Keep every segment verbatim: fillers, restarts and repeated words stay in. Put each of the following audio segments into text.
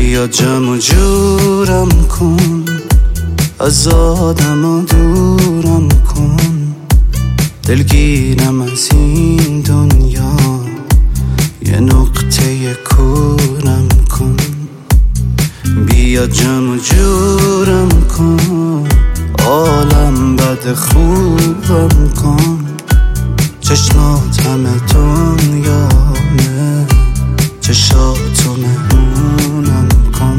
بیا جمع و جورم کن، از آدم ها دورم کن، دلگیرم از این دنیا، یه نقطه کورم کن. بیا جمع و جورم کن، عالم بد خوبم کن، چشمات همه دنیامه، چشاتو مهمونم کن.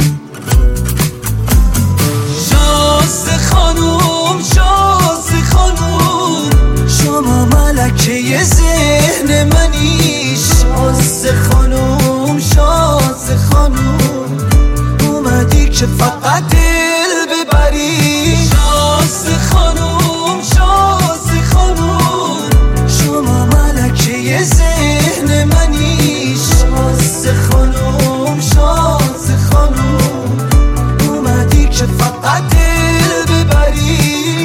شازده خانوم شازده خانوم، شما ملکه ذهن منی. شازده خانوم شازده خانوم، اومدی که فقط دل ببری. شازده خانوم شازده خانوم، شما ملکه ذهن منی. شازده خانوم شازده خانوم، اومدی که فقط دل ببری.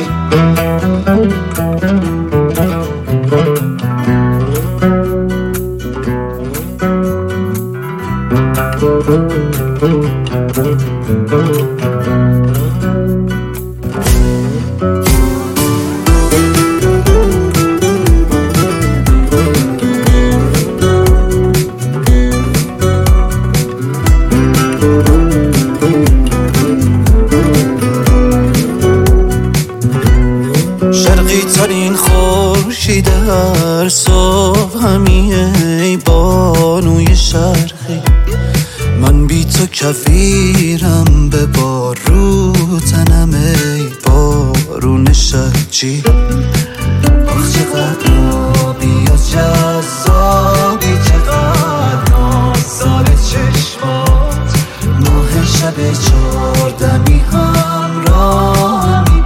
شرقی ترین خورشید هر صبح همیه، ای بانوی شرقی. من بی تو کفیرم به بارو تنم، ای بارون شرجی. آخ چقدر آبی و جذابی، چقدر نازدار چشمات. ماه شب چهاردمی همراهمی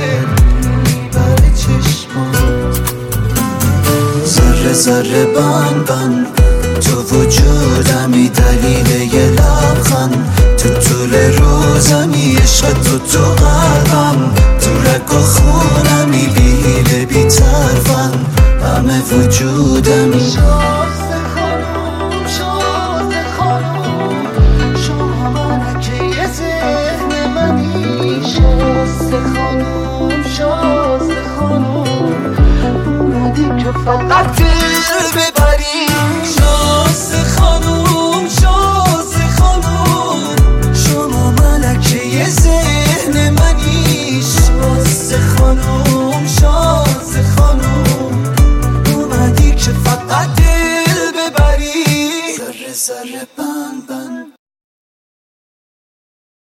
بر چشمات. ذره ذره بند بند تو وجودمی، دلیل یه لبخند تو طول روزمی. عشق تو تو قلبم، تو رگ و خونمی، بی حیله بی طرفم، همه وجودمی. شازده خانوم شازده خانوم، شما ملکه ذهن منی. شازده خانوم شازده خانوم، اومدی که فقط دل ببری. شازده خانوم شازده خانوم، شما ملکه ذهن منی. شازده خانوم شازده خانوم، اومدی که فقط دل ببری. ذره ذره بند بند